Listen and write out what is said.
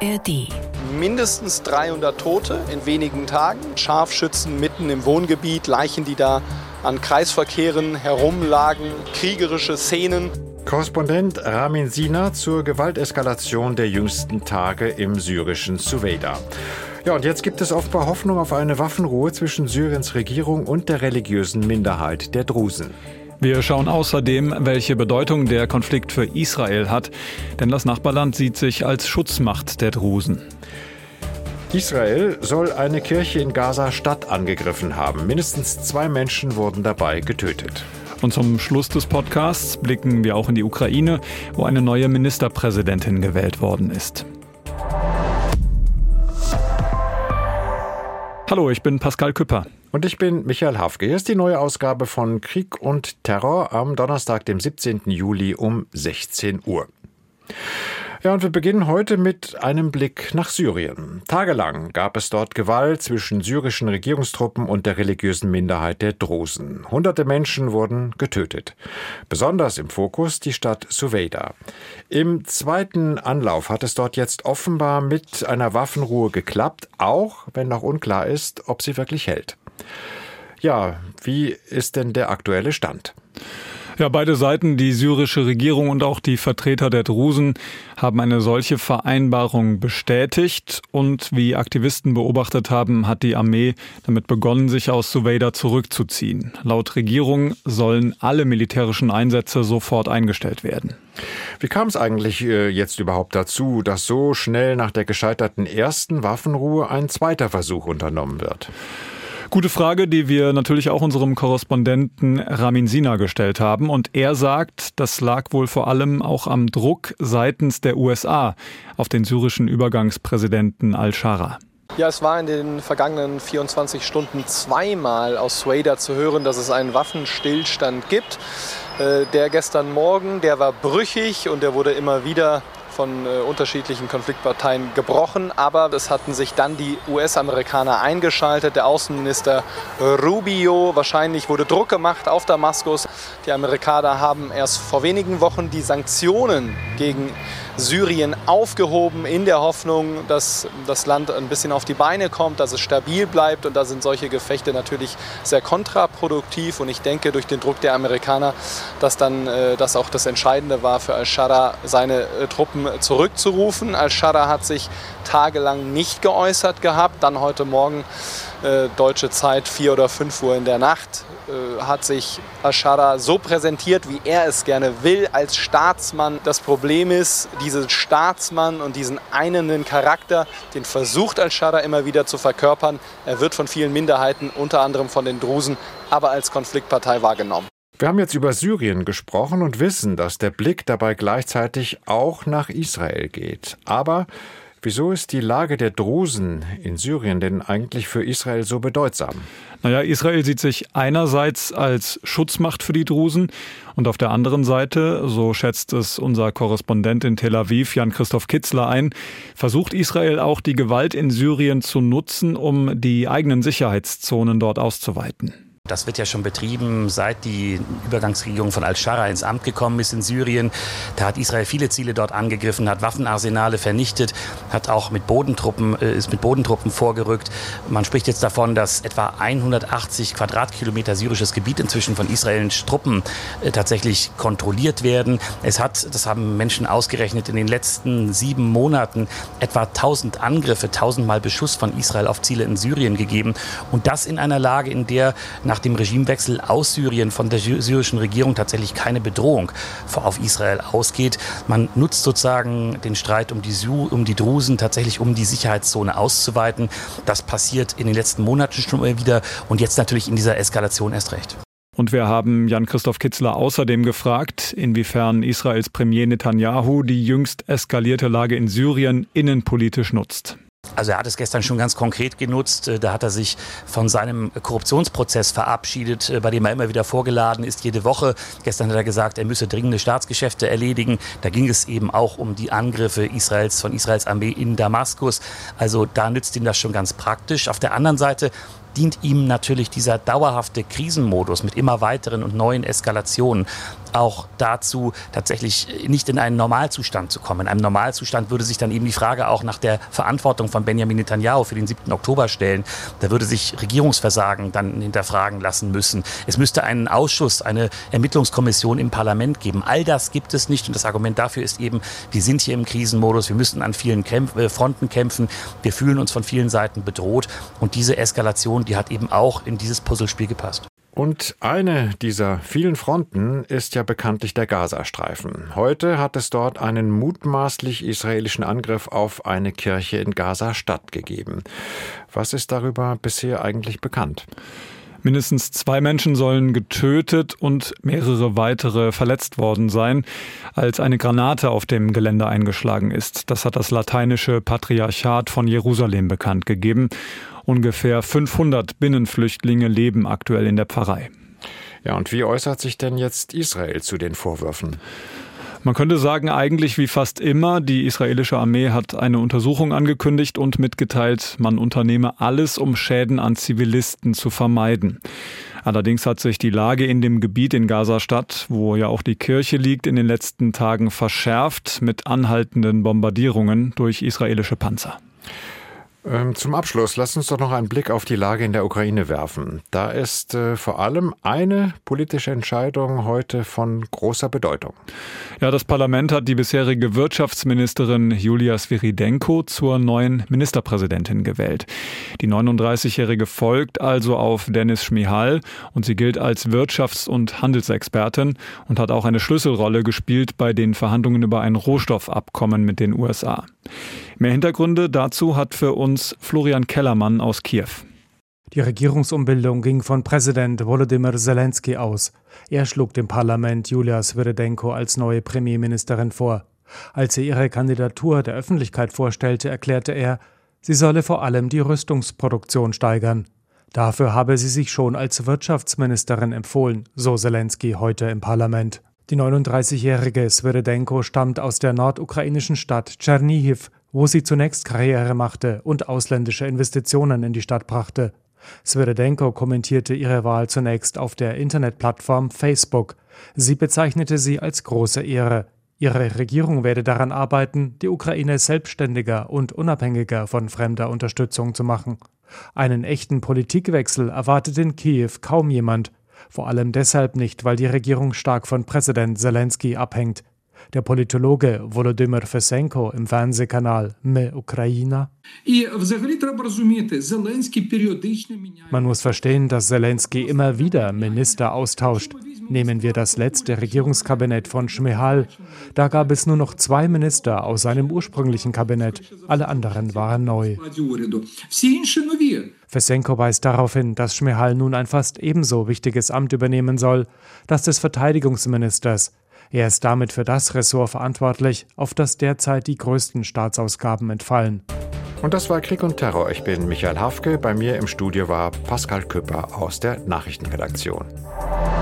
ARD. Mindestens 300 Tote in wenigen Tagen. Scharfschützen mitten im Wohngebiet, Leichen, die da an Kreisverkehren herumlagen, kriegerische Szenen. Korrespondent Ramin Sina zur Gewalteskalation der jüngsten Tage im syrischen Suweida. Ja, und jetzt gibt es offenbar Hoffnung auf eine Waffenruhe zwischen Syriens Regierung und der religiösen Minderheit der Drusen. Wir schauen außerdem, welche Bedeutung der Konflikt für Israel hat, denn das Nachbarland sieht sich als Schutzmacht der Drusen. Israel soll eine Kirche in Gaza-Stadt angegriffen haben. Mindestens 2 Menschen wurden dabei getötet. Und zum Schluss des Podcasts blicken wir auch in die Ukraine, wo eine neue Ministerpräsidentin gewählt worden ist. Hallo, ich bin Pascal Küpper. Und ich bin Michael Hafke. Hier ist die neue Ausgabe von Krieg und Terror am Donnerstag, dem 17. Juli um 16 Uhr. Ja, und wir beginnen heute mit einem Blick nach Syrien. Tagelang gab es dort Gewalt zwischen syrischen Regierungstruppen und der religiösen Minderheit der Drusen. Hunderte Menschen wurden getötet. Besonders im Fokus die Stadt Suweida. Im zweiten Anlauf hat es dort jetzt offenbar mit einer Waffenruhe geklappt, auch wenn noch unklar ist, ob sie wirklich hält. Ja, wie ist denn der aktuelle Stand? Ja, beide Seiten, die syrische Regierung und auch die Vertreter der Drusen, haben eine solche Vereinbarung bestätigt. Und wie Aktivisten beobachtet haben, hat die Armee damit begonnen, sich aus Suweida zurückzuziehen. Laut Regierung sollen alle militärischen Einsätze sofort eingestellt werden. Wie kam es eigentlich jetzt überhaupt dazu, dass so schnell nach der gescheiterten ersten Waffenruhe ein zweiter Versuch unternommen wird? Gute Frage, die wir natürlich auch unserem Korrespondenten Ramin Sina gestellt haben. Und er sagt, das lag wohl vor allem auch am Druck seitens der USA auf den syrischen Übergangspräsidenten al-Shara. Ja, es war in den vergangenen 24 Stunden zweimal aus Suweida zu hören, dass es einen Waffenstillstand gibt. Der gestern Morgen, der war brüchig und der wurde immer wieder von unterschiedlichen Konfliktparteien gebrochen, aber es hatten sich dann die US-Amerikaner eingeschaltet. Der Außenminister Rubio, wahrscheinlich wurde Druck gemacht auf Damaskus. Die Amerikaner haben erst vor wenigen Wochen die Sanktionen gegen Syrien aufgehoben, in der Hoffnung, dass das Land ein bisschen auf die Beine kommt, dass es stabil bleibt. Und da sind solche Gefechte natürlich sehr kontraproduktiv. Und ich denke, durch den Druck der Amerikaner, dass dann das auch das Entscheidende war für al-Shara, seine Truppen zurückzurufen. Al-Shara hat sich tagelang nicht geäußert gehabt. Dann heute Morgen, deutsche Zeit, 4 oder 5 Uhr in der Nacht, hat sich al-Shara so präsentiert, wie er es gerne will, als Staatsmann. Das Problem ist, diesen Staatsmann und diesen einenden Charakter, den versucht al-Shara immer wieder zu verkörpern. Er wird von vielen Minderheiten, unter anderem von den Drusen, aber als Konfliktpartei wahrgenommen. Wir haben jetzt über Syrien gesprochen und wissen, dass der Blick dabei gleichzeitig auch nach Israel geht. Aber wieso ist die Lage der Drusen in Syrien denn eigentlich für Israel so bedeutsam? Naja, Israel sieht sich einerseits als Schutzmacht für die Drusen und auf der anderen Seite, so schätzt es unser Korrespondent in Tel Aviv, Jan-Christoph Kitzler ein, versucht Israel auch die Gewalt in Syrien zu nutzen, um die eigenen Sicherheitszonen dort auszuweiten. Das wird ja schon betrieben, seit die Übergangsregierung von al-Shara ins Amt gekommen ist in Syrien. Da hat Israel viele Ziele dort angegriffen, hat Waffenarsenale vernichtet, hat auch ist mit Bodentruppen vorgerückt. Man spricht jetzt davon, dass etwa 180 Quadratkilometer syrisches Gebiet inzwischen von israelischen Truppen tatsächlich kontrolliert werden. Es hat, das haben Menschen ausgerechnet, in den letzten 7 Monaten etwa 1000 Angriffe, 1000 Mal Beschuss von Israel auf Ziele in Syrien gegeben. Und das in einer Lage, in der nach dem Regimewechsel aus Syrien von der syrischen Regierung tatsächlich keine Bedrohung auf Israel ausgeht. Man nutzt sozusagen den Streit um die Drusen tatsächlich, um die Sicherheitszone auszuweiten. Das passiert in den letzten Monaten schon immer wieder und jetzt natürlich in dieser Eskalation erst recht. Und wir haben Jan-Christoph Kitzler außerdem gefragt, inwiefern Israels Premier Netanyahu die jüngst eskalierte Lage in Syrien innenpolitisch nutzt. Also er hat es gestern schon ganz konkret genutzt. Da hat er sich von seinem Korruptionsprozess verabschiedet, bei dem er immer wieder vorgeladen ist, jede Woche. Gestern hat er gesagt, er müsse dringende Staatsgeschäfte erledigen. Da ging es eben auch um die Angriffe von Israels Armee in Damaskus. Also da nützt ihm das schon ganz praktisch. Auf der anderen Seite dient ihm natürlich dieser dauerhafte Krisenmodus mit immer weiteren und neuen Eskalationen auch dazu, tatsächlich nicht in einen Normalzustand zu kommen. In einem Normalzustand würde sich dann eben die Frage auch nach der Verantwortung von Benjamin Netanyahu für den 7. Oktober stellen. Da würde sich Regierungsversagen dann hinterfragen lassen müssen. Es müsste einen Ausschuss, eine Ermittlungskommission im Parlament geben. All das gibt es nicht und das Argument dafür ist eben, wir sind hier im Krisenmodus, wir müssen an vielen Fronten kämpfen, wir fühlen uns von vielen Seiten bedroht und diese Eskalation, die hat eben auch in dieses Puzzlespiel gepasst. Und eine dieser vielen Fronten ist ja bekanntlich der Gazastreifen. Heute hat es dort einen mutmaßlich israelischen Angriff auf eine Kirche in Gaza-Stadt gegeben. Was ist darüber bisher eigentlich bekannt? Mindestens 2 Menschen sollen getötet und mehrere weitere verletzt worden sein, als eine Granate auf dem Gelände eingeschlagen ist. Das hat das lateinische Patriarchat von Jerusalem bekannt gegeben. Ungefähr 500 Binnenflüchtlinge leben aktuell in der Pfarrei. Ja, und wie äußert sich denn jetzt Israel zu den Vorwürfen? Man könnte sagen, eigentlich wie fast immer, die israelische Armee hat eine Untersuchung angekündigt und mitgeteilt, man unternehme alles, um Schäden an Zivilisten zu vermeiden. Allerdings hat sich die Lage in dem Gebiet in Gaza-Stadt, wo ja auch die Kirche liegt, in den letzten Tagen verschärft mit anhaltenden Bombardierungen durch israelische Panzer. Zum Abschluss, lass uns doch noch einen Blick auf die Lage in der Ukraine werfen. Da ist vor allem eine politische Entscheidung heute von großer Bedeutung. Ja, das Parlament hat die bisherige Wirtschaftsministerin Julia Sviridenko zur neuen Ministerpräsidentin gewählt. Die 39-Jährige folgt also auf Denis Shmyhal und sie gilt als Wirtschafts- und Handelsexpertin und hat auch eine Schlüsselrolle gespielt bei den Verhandlungen über ein Rohstoffabkommen mit den USA. Mehr Hintergründe dazu hat für uns Florian Kellermann aus Kiew. Die Regierungsumbildung ging von Präsident Volodymyr Zelensky aus. Er schlug dem Parlament Julia Sviridenko als neue Premierministerin vor. Als er ihre Kandidatur der Öffentlichkeit vorstellte, erklärte er, sie solle vor allem die Rüstungsproduktion steigern. Dafür habe sie sich schon als Wirtschaftsministerin empfohlen, so Zelensky heute im Parlament. Die 39-jährige Sviridenko stammt aus der nordukrainischen Stadt Tschernihiw, wo sie zunächst Karriere machte und ausländische Investitionen in die Stadt brachte. Sviridenko kommentierte ihre Wahl zunächst auf der Internetplattform Facebook. Sie bezeichnete sie als große Ehre. Ihre Regierung werde daran arbeiten, die Ukraine selbstständiger und unabhängiger von fremder Unterstützung zu machen. Einen echten Politikwechsel erwartet in Kiew kaum jemand. Vor allem deshalb nicht, weil die Regierung stark von Präsident Zelensky abhängt. Der Politologe Volodymyr Fesenko im Fernsehkanal My Ukraina. Man muss verstehen, dass Zelensky immer wieder Minister austauscht. Nehmen wir das letzte Regierungskabinett von Shmyhal. Da gab es nur noch 2 Minister aus seinem ursprünglichen Kabinett. Alle anderen waren neu. Fesenko weist darauf hin, dass Shmyhal nun ein fast ebenso wichtiges Amt übernehmen soll, das des Verteidigungsministers. Er ist damit für das Ressort verantwortlich, auf das derzeit die größten Staatsausgaben entfallen. Und das war Krieg und Terror. Ich bin Michael Hafke. Bei mir im Studio war Pascal Küpper aus der Nachrichtenredaktion.